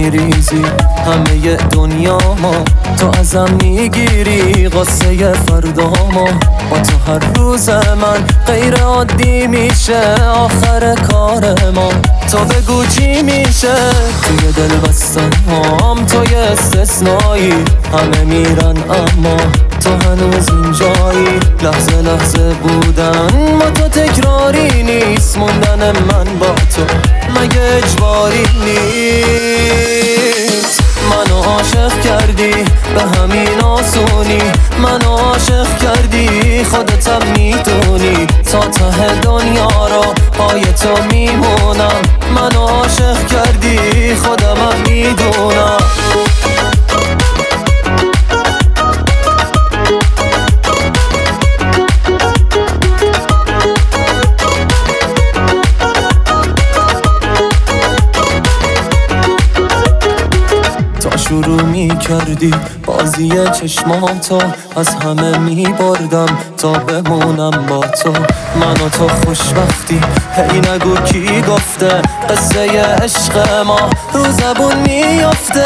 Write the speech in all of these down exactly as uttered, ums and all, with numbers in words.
میریزی همه دنیا ما، تو ازم میگیری قصه فردامو. با تو هر روز من غیر عادی میشه آخر کار ما. تو بگو چی میشه توی دل بستن هم، توی استثنایی همه میرن اما تو هنوز اینجایی. لحظه لحظه بودن ما تو تکراری نیست، موندن من با تو مگه اجباری نیست. منو عاشق کردی به همین آسونی، منو عاشق کردی خودتم میدونی. تا ته دنیا رو پای تو میمونم، منو عاشق کردی خودمم میدونم. شروع می کردی بازی چشماتو، از همه می بردم تا بمونم با تو. من و تو خوشبختی هی نگو کی گفته، قصه عشق ما رو زبون میافته.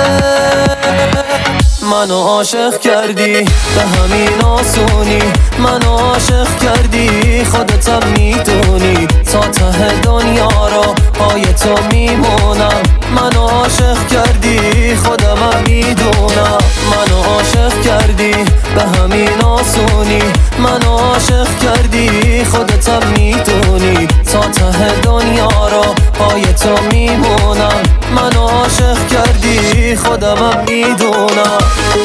منو عاشق کردی به همین آسونی، منو عاشق کردی خودتم میدونی. تا ته دنیا رو پای تو میمونم، منو عاشق کردی خودمم میدونم. منو عاشق کردی به همین آسونی، منو عاشق کردی خودتم میدونی. تا ته دنیا رو پای تو میمونم، منو عاشق کردی خودمم میدونم.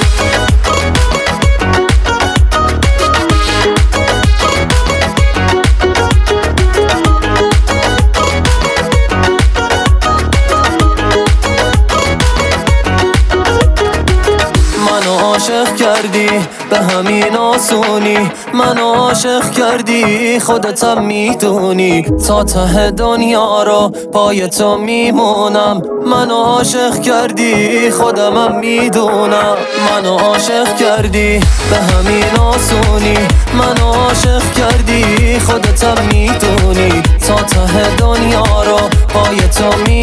عاشق کردی به همین آسونی، منو عاشق کردی خودتم میدونی. تا ته دنیا رو پای تو میمونم، منو عاشق کردی خودمم میدونم. منو عاشق کردی به همین آسونی، منو عاشق کردی خودتم میدونی. تا ته دنیا رو پای تو میمونم،